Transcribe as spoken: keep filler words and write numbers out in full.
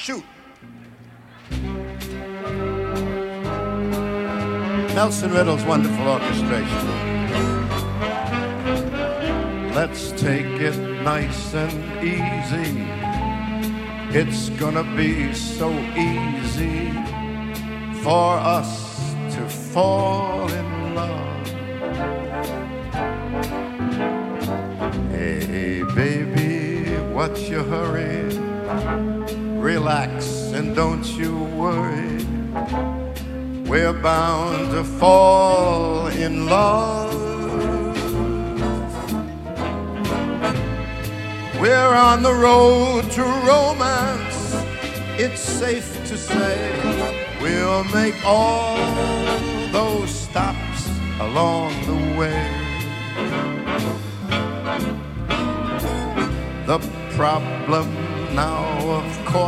Shoot. Nelson Riddle's wonderful orchestration. Let's take it nice and easy. It's gonna be so easy for us to fall in love. Hey, baby, what's your hurry? Relax and don't you worry. We're bound to fall in love. We're on the road to romance. It's safe to say we'll make all those stops along the way. The problem now, of course,